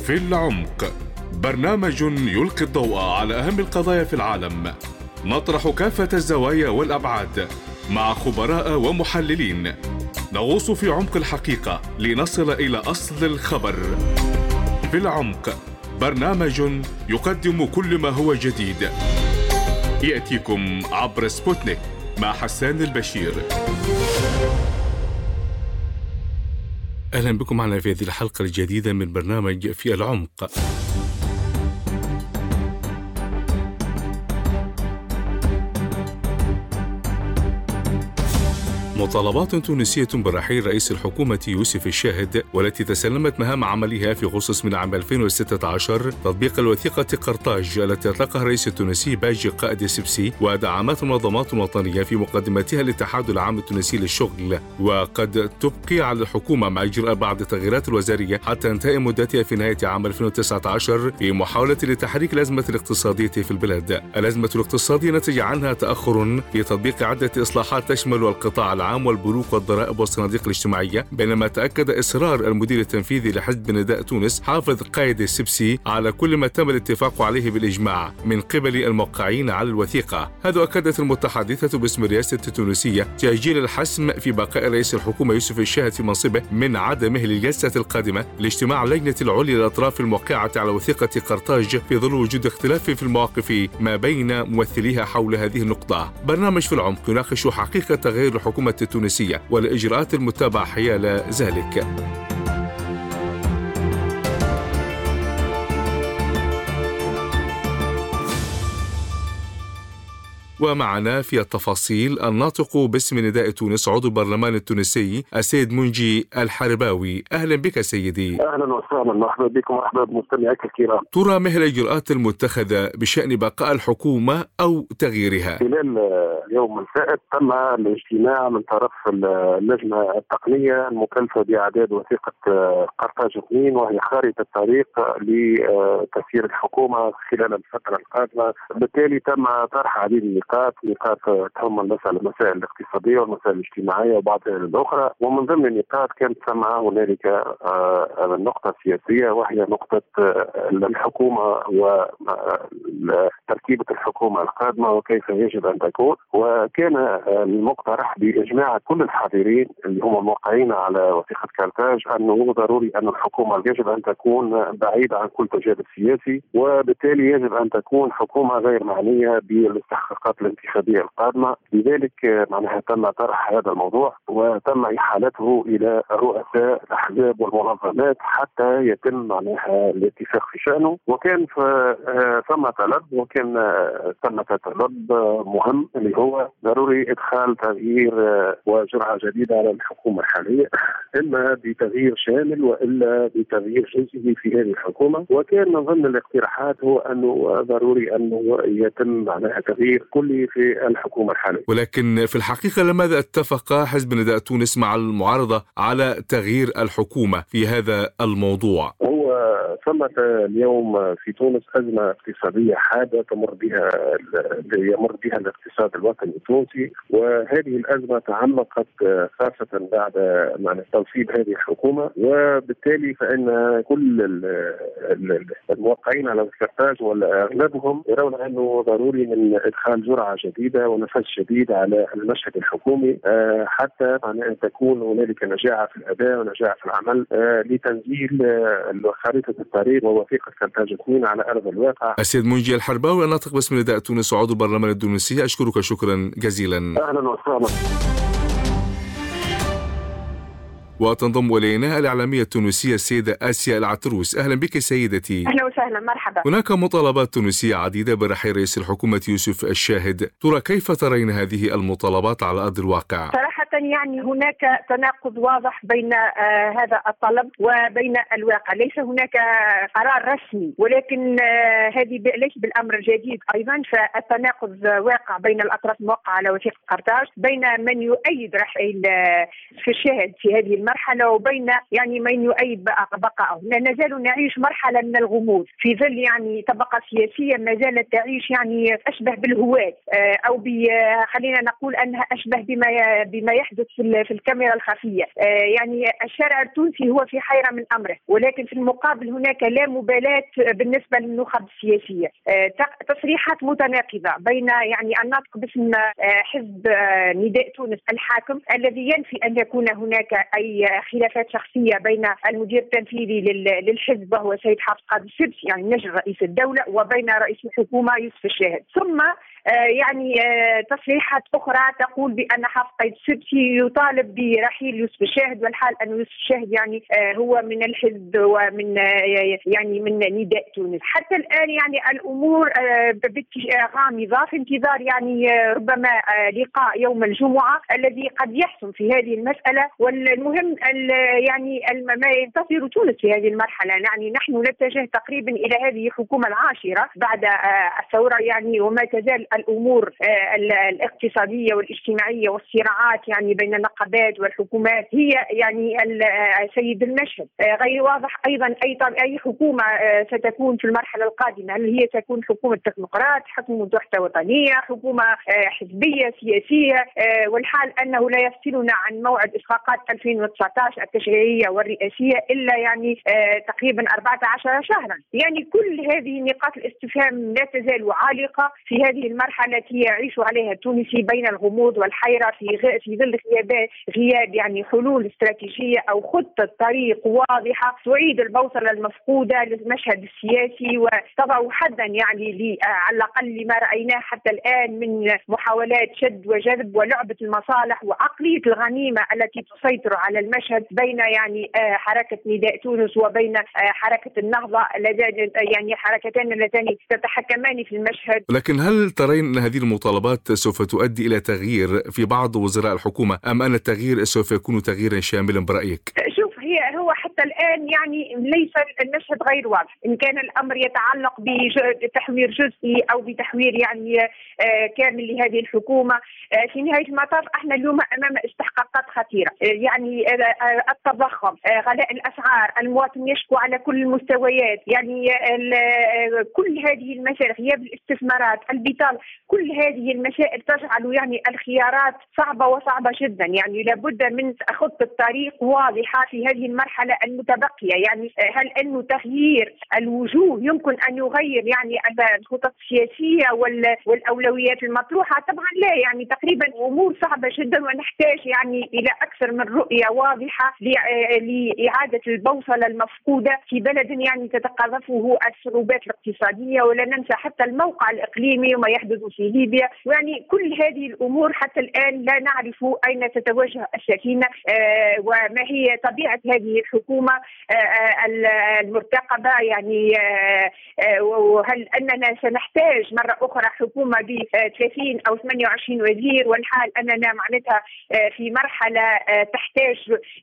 في العمق، برنامج يلقي الضوء على أهم القضايا في العالم. نطرح كافة الزوايا والأبعاد مع خبراء ومحللين. نغوص في عمق الحقيقة لنصل إلى أصل الخبر. في العمق، برنامج يقدم كل ما هو جديد. يأتيكم عبر سبوتنيك مع حسان البشير. أهلا بكم معنا في هذه الحلقة الجديدة من برنامج في العمق. مطالبات تونسية برحيل رئيس الحكومة يوسف الشاهد، والتي تسلمت مهام عملها في أغسطس من عام 2016 تطبيق الوثيقة قرطاج التي أطلقها الرئيس التونسي باجي قائد السبسي، ودعمت منظمات وطنية في مقدمتها الاتحاد العام التونسي للشغل. وقد تبقي على الحكومة مع إجراء بعض التغييرات الوزارية حتى انتهاء مدتها في نهاية عام 2019 في محاولة لتحريك الأزمة الاقتصادية في البلاد. الأزمة الاقتصادية نتج عنها تأخر في تطبيق عدة إصلاحات تشمل القطاع العام والبنوك والضرائب والصناديق الاجتماعية، بينما تأكد إصرار المدير التنفيذي لحزب نداء تونس حافظ قائد السبسي على كل ما تم الاتفاق عليه بالإجماع من قبل الموقعين على الوثيقة. هذا أكدت المتحدثة باسم الرئاسة التونسية تأجيل الحسم في بقاء رئيس الحكومة يوسف الشاهد في منصبه من عدمه للجلسة القادمة لاجتماع اللجنة العليا للأطراف الموقعة على وثيقة قرطاج في ظل وجود اختلاف في المواقف ما بين ممثليها حول هذه النقطة. برنامج في العمق يناقش حقيقة تغيير الحكومة التونسية والإجراءات المتبعة حيال ذلك. ومعنا في التفاصيل الناطق باسم نداء تونس عضو البرلمان التونسي السيد منجي الحرباوي. أهلا بك سيدي. أهلا وسهلا، مرحبا بكم أحباب مستمعيك الكرام. ترى ما هي الإجراءات المتخذة بشأن بقاء الحكومة أو تغييرها؟ خلال اليوم الفائت تم الاجتماع من طرف اللجنة التقنية المكلفة بإعداد وثيقة قرطاج 2، وهي خارطة الطريق لتسيير الحكومة خلال الفترة القادمة. بالتالي تم طرح عديد نقاط تهم المسائل الاقتصادية والمسائل الاجتماعية وبعض الأخرى، ومن ضمن النقاط كانت هنالك النقطة السياسية، وهي نقطة الحكومة وتركيبة الحكومة القادمة وكيف يجب أن تكون. وكان المقترح بإجماع كل الحاضرين اللي هم الموقعين على وثيقة قرطاج أنه ضروري أن الحكومة يجب أن تكون بعيدة عن كل تجاذب سياسي، وبالتالي يجب أن تكون حكومة غير معنية بالاستحقاقات الانتخابية القادمة. لذلك معناها تم طرح هذا الموضوع وتم إحالته إلى رؤساء الأحزاب والمنظمات حتى يتم معناها الاتفاق في شأنه. وكان ثم طلب، وكان ثم طلب مهم اللي هو ضروري إدخال تغيير وجرعة جديدة على الحكومة الحالية، إما بتغيير شامل وإلا بتغيير جزئي في هذه الحكومة. وكان من ضمن الاقتراحات هو أنه ضروري أنه يتم معناها تغيير كلي في الحكومة الحالية. ولكن في الحقيقة لماذا اتفق حزب نداء تونس مع المعارضة على تغيير الحكومة في هذا الموضوع؟ ثمة اليوم في تونس أزمة اقتصادية حادة يمر بها الاقتصاد الوطني التونسي، وهذه الأزمة تعمقت خاصة بعد تنصيب هذه الحكومة. وبالتالي فإن كل الموقعين على قرطاج وأغلبهم يرون أنه ضروري من إدخال جرعة جديدة ونفس جديد على المشهد الحكومي حتى أن تكون هنالك نجاعة في الأداء ونجاعة في العمل لتنزيل خارطة الطريق ووثيقة قرطاج 2 على أرض الواقع. السيد منجي الحرباوي الناطق باسم نداء تونس وعضو البرلمان التونسي، أشكرك شكرا جزيلا. أهلا وسهلا. وتنضم إلينا الإعلامية التونسية السيدة آسيا العتروس. أهلا بك سيدتي. أهلا وسهلا، مرحبا. هناك مطالبات تونسية عديدة برحيل رئيس الحكومة يوسف الشاهد، ترى كيف ترين هذه المطالبات على أرض الواقع؟ صراحة يعني هناك تناقض واضح بين هذا الطلب وبين الواقع. ليس هناك قرار رسمي، ولكن هذه ليس بالأمر الجديد أيضا. فالتناقض واقع بين الأطراف الموقعة على وثيقة قرطاج، بين من يؤيد رحيل في الشاهد في هذه المرحلة وبين يعني من يؤيد بقائه. لا نزال نعيش مرحلة من الغموض في ظل يعني طبقة سياسية ما زالت تعيش يعني أشبه بالهواة، أو خلينا نقول أنها أشبه بما يحدث في الكاميرا الخفية. يعني الشارع التونسي هو في حيرة من أمره، ولكن في المقابل هناك لا مبالاة بالنسبة للنخب السياسية. تصريحات متناقضة بين يعني الناطق باسم حزب نداء تونس الحاكم الذي ينفي أن يكون هناك أي خلافات شخصية بين المدير التنفيذي للحزب وهو سيد حافظ قادر السبسي يعني نجل رئيس الدولة وبين رئيس الحكومة يوسف الشاهد، ثم يعني تصريحات أخرى تقول بأن حافظ قايد السبسي يطالب برحيل يوسف الشاهد، والحال أن يوسف الشاهد يعني هو من الحزب ومن يعني من نداء تونس. حتى الآن يعني الأمور غامضة في انتظار يعني ربما لقاء يوم الجمعة الذي قد يحسم في هذه المسألة. والمهم يعني ما ينتظر تونس في هذه المرحلة، يعني نحن نتجه تقريبا إلى هذه الحكومة العاشرة بعد الثورة يعني، وما تزال الأمور الاقتصادية والاجتماعية والصراعات يعني بين النقابات والحكومات هي يعني سيد المشهد. غير واضح أيضا أي حكومة ستكون في المرحلة القادمة، هل هي تكون حكومة تكنوقراط، حكومة وحدة وطنية، حكومة حزبية سياسية، والحال أنه لا يفصلنا عن موعد إصفاقات 2019 التشريعية والرئاسية إلا يعني تقريبا 14 شهرا. يعني كل هذه نقاط الاستفهام لا تزال عالقة في هذه المرحلة التي يعيش عليها التونسي بين الغموض والحيرة في ظل غياب يعني حلول استراتيجية أو خطة طريق واضحة تعيد البوصلة المفقودة للمشهد السياسي وتضع حدا يعني على الأقل لما رأيناه حتى الآن من محاولات شد وجذب ولعبة المصالح وعقلية الغنيمة التي تسيطر على المشهد بين يعني حركة نداء تونس وبين حركة النهضة، يعني حركتان اللتان تتحكمان في المشهد. لكن هل ترين أن هذه المطالبات سوف تؤدي إلى تغيير في بعض وزراء الحكومة أم أن التغيير سوف يكون تغييرا شاملا برأيك؟ شوف، هو حتى الآن يعني ليس المشهد غير واضح إن كان الأمر يتعلق بتحوير جزئي أو بتحوير يعني كامل لهذه الحكومة. في نهاية المطاف احنا اليوم أمام استحقاقات خطيرة، يعني التضخم، غلاء الأسعار، المواطن يشكو على كل المستويات، يعني كل هذه المسائل، غياب الاستثمارات، البطالة، كل هذه المسائل تجعل يعني الخيارات صعبة جدا. يعني لابد من خطة طريق واضحة في هذه المرحلة المتبقية. يعني هل أنه تغيير الوجوه يمكن أن يغير يعني الخطط السياسية والأولويات المطروحة؟ طبعا لا، يعني تقريبا أمور صعبة جدا ونحتاج يعني إلى أكثر من رؤية واضحة لإعادة البوصلة المفقودة في بلد يعني تتقاذفه الصعوبات الاقتصادية، ولا ننسى حتى الموقع الإقليمي وما يحدث في ليبيا. يعني كل هذه الأمور حتى الآن لا نعرف أين تتوجه السفينة وما هي طبيعة هذه الحكومة المرتقبة. يعني وهل أننا سنحتاج مرة أخرى حكومة ب 30 أو 28 وزير، والحال أننا معناتها في مرحلة تحتاج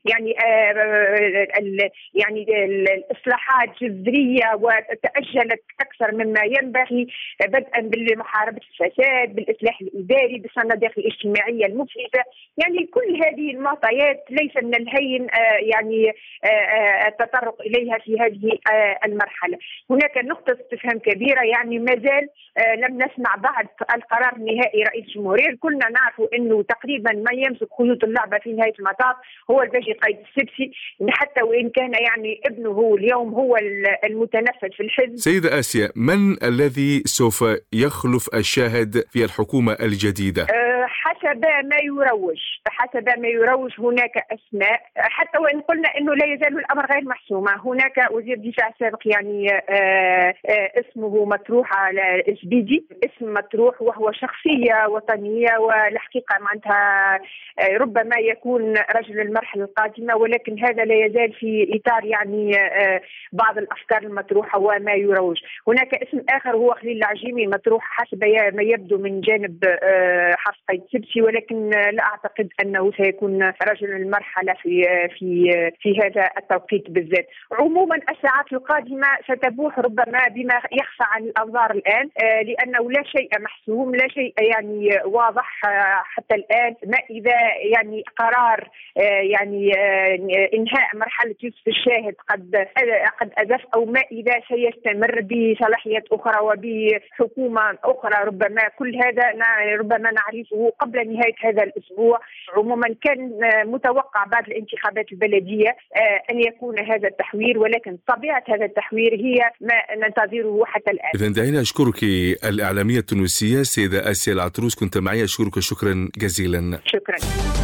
يعني الإصلاحات جذرية وتأجلت أكثر مما ينبغي، بدءا بالمحاربة الفساد، بالإصلاح الإداري، بالصناديق الاجتماعية المفلسة. يعني كل هذه المعطيات ليس من الهين يعني التطرق إليها في هذه المرحلة. هناك نقطة استفهام كبيرة، يعني ما زال لم نسمع بعد القرار النهائي رئيس الجمهورية. كلنا نعرف أنه تقريبا ما يمسك خيوط اللعبة في نهاية المطاف هو الباجي قايد السبسي، حتى وإن كان يعني ابنه اليوم هو المتنفذ في الحزب. سيدة آسيا، من الذي سوف يخلف الشاهد في الحكومة الجديدة؟ حسب ما يروج هناك أسماء، حتى وإن قلنا أنه لا يزال الأمر غير محسومة. هناك وزير دفاع سابق يعني اسمه مطروح على الزبيدي، اسم مطروح وهو شخصية وطنية، والحقيقة معناتها ربما يكون رجل المرحلة القادمة، ولكن هذا لا يزال في إطار يعني بعض الأفكار المطروحة وما يروج. هناك اسم آخر هو خليل العجيمي مطروح حسب ما يبدو من جانب حافظ قايد السبسي، ولكن لا أعتقد أنه سيكون رجل المرحلة في هذا التوقيت بالذات. عموما الساعات القادمة ستبوح ربما بما يخفى عن الأنظار الآن، لأنه لا شيء محسوم، لا شيء يعني واضح حتى الآن. ما إذا يعني قرار يعني إنهاء مرحلة يوسف الشاهد قد أزف، أو ما إذا سيستمر بصلاحيات أخرى وبحكومة أخرى. ربما كل هذا ربما نعرفه قبل على نهاية هذا الأسبوع. عموما كان متوقع بعد الانتخابات البلدية أن يكون هذا التحوير، ولكن طبيعة هذا التحوير هي ما ننتظره حتى الآن. إذن دعينا أشكرك الإعلامية التونسية السيدة آسيا العتروس، كنت معي. أشكرك شكرا جزيلا. شكرا.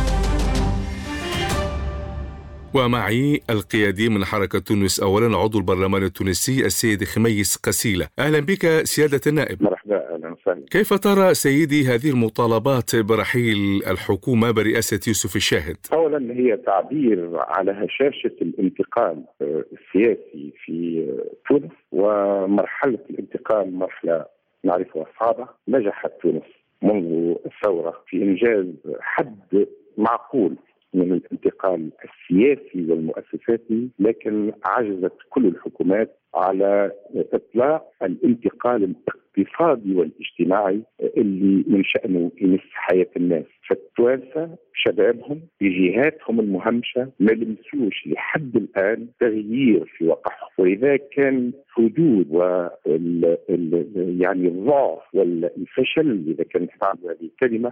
ومعي القيادي من حركة تونس أولا، عضو البرلمان التونسي السيد خميس قسيلة. أهلا بك سيادة النائب. مرحبا، أهلا وسهلا. كيف ترى سيدي هذه المطالبات برحيل الحكومة برئاسة يوسف الشاهد؟ أولا هي تعبير على هشاشة الانتقال السياسي في تونس، ومرحلة الانتقال مرحلة نعرفها صعبة. نجحت تونس منذ الثورة في إنجاز حد معقول من الانتقال السياسي والمؤسساتي، لكن عجزت كل الحكومات على إطلاق الانتقال الاقتصادي والاجتماعي اللي من شأنه يمس حياة الناس. فالتوانسة شبابهم بجهاتهم المهمشة ما لمسوش لحد الآن تغيير في وقعهم، ولذا كان حدود يعني الضعف والفشل، إذا كانت هذه الكلمة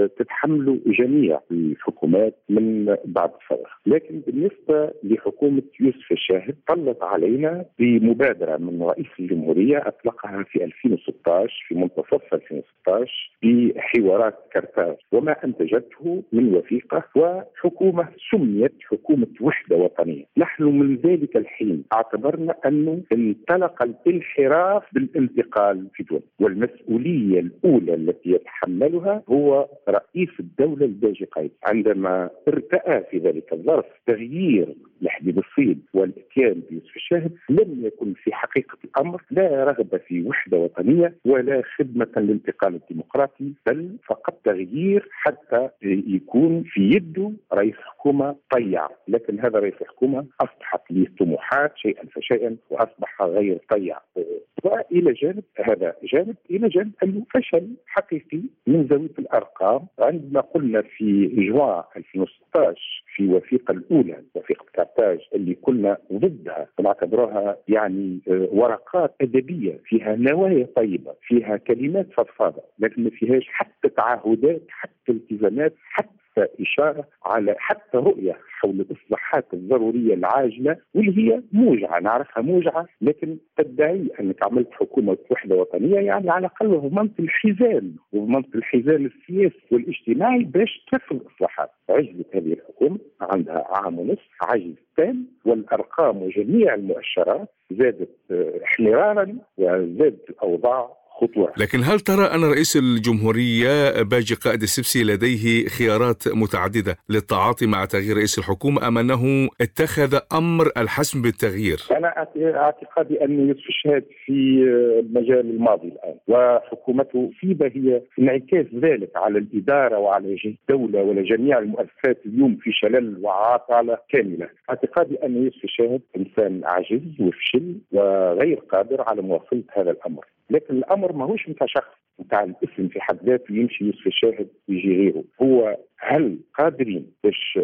تتحمل جميع الحكومات من بعد الثورة. لكن بالنسبة لحكومة يوسف الشاهد طلت علينا بمبادرة من رئيس الجمهورية أطلقها في 2016 في منتصف 2016 بحوارات كرتاج، وما أنتجته من وثيقة وحكومة سميت حكومة وحدة وطنية. نحن من ذلك الحين اعتبرنا أنه انطلق الانحراف بالانتقال في تونس، والمسؤولية الأولى التي يتحملها هو رئيس الدولة الباجي قايد عندما ارتأى في ذلك الظرف تغيير لحبيب الصيد والاتيان بيوسف الشاهد. لم يكن في حقيقة الأمر لا رغبة في وحدة وطنية ولا خدمة للانتقال الديمقراطي، بل فقط تغيير حتى يكون في يده رئيس حكومة طيع. لكن هذا رئيس الحكومة أصبحت له طموحات شيئا فشيئا وأصبح غير طيع. وإلى جانب هذا جانب، إلى جانب أنه فشل حقيقي من زاوية الأرقام. عندما قلنا في جوان 2016 في وثيقة الأولى وثيقة كرتاج اللي كنا ضدها ونعتبرها يعني ورقات أدبية فيها نوايا طيبة، فيها كلمات فضفاضة، لكن ما فيهاش حتى تعهدات، حتى التزامات، حتى إشارة على حتى رؤية حول الإصلاحات الضرورية العاجلة، واللي هي موجعة نعرفها موجعة، لكن تدعي أنك عملت حكومة وحدة وطنية، يعني على الأقل ضمنت الحزام وضمنت الحزام السياسي والاجتماعي باش تنفذ الإصلاحات. عجزت هذه الحكومة، عندها عام ونصف عجز تام، والأرقام وجميع المؤشرات زادت احمرارا وزادت الأوضاع خطوة. لكن هل ترى أن رئيس الجمهورية باجي قائد السبسي لديه خيارات متعددة للتعاطي مع تغيير رئيس الحكومة، أم أنه اتخذ أمر الحسم بالتغيير؟ أنا اعتقادي أن يوسف الشاهد في مجال الماضي الآن، وحكومته سيبة هي انعكاس ذلك على الإدارة وعلى الدولة ولجميع المؤسسات اليوم في شلل وعطالة كاملة. اعتقادي أن يوسف الشاهد إنسان عاجز وفشل وغير قادر على مواصلة هذا الأمر. لكن الأمر ما هوش متاع شخص، متاع الاسم في حد ذاته يمشي يوسف الشاهد ويجي غيره. هو هل قادرين باش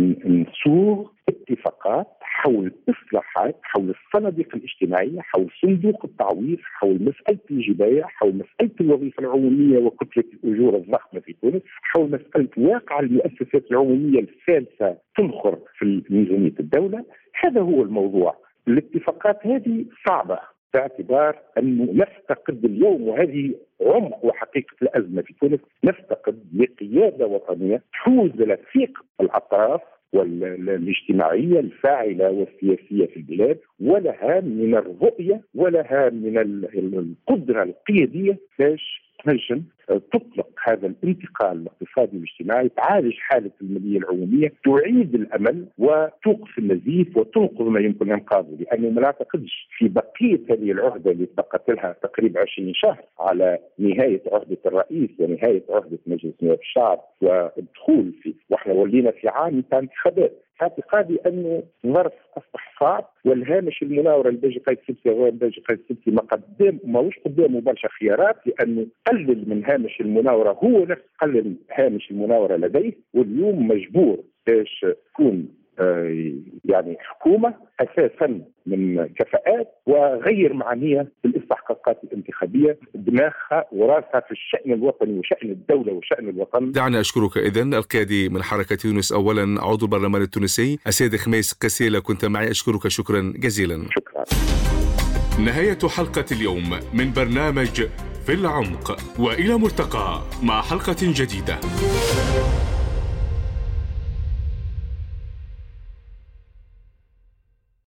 نصوغ اتفاقات حول إصلاحات، حول الصناديق الاجتماعية، حول صندوق التعويض، حول مسألة الجباية، حول مسألة الوظيفة العمومية وكتلة الأجور الضخمة في تونس، حول مسألة واقع المؤسسات العمومية الثالثة تنخر في ميزانية الدولة. هذا هو الموضوع. الاتفاقات هذه صعبة باعتبار أنه نفتقد اليوم، وهذه عمق وحقيقة الأزمة في تونس، نفتقد لقيادة وطنية تحوز على ثقة الأطراف والاجتماعية الفاعلة والسياسية في البلاد، ولها من الرؤية ولها من القدرة القيادية باش تنجم تطلق هذا الانتقال الاقتصادي والاجتماعي، تعالج حالة المالية العمومية، تعيد الأمل وتوقف النزيف وتنقذ ما يمكن إنقاذه. لأنه ما نعتقدش في بقية هذه العهدة اللي بقت لها تقريبا 20 شهر على نهاية عهدة الرئيس ونهاية عهدة مجلس نواب الشعب والدخول فيه، واحنا ولينا في عام تاع انتخابات. اعتقادي أنه ظرف أصبح صعب، والهامش المناورة الباجي قايد السبسي هو الباجي قايد السبسي ماهوش قدامه برشا خيارات، لأنه قلل من هامش المناورة، هو نفس قلل هامش المناورة لديه، واليوم مجبور باش تكون يعني حكومة أساسا من كفاءات وغير معنية بالاستحقاق الاستحقاقات الانتخابية دماغها وراسها في الشأن الوطني وشأن الدولة وشأن الوطن. دعني أشكرك إذن القيادي من حركة تونس أولا عضو البرلمان التونسي السيد خميس قسيلة، كنت معي، أشكرك شكرا جزيلا. شكرا. نهاية حلقة اليوم من برنامج في العمق، وإلى ملتقى مع حلقة جديدة.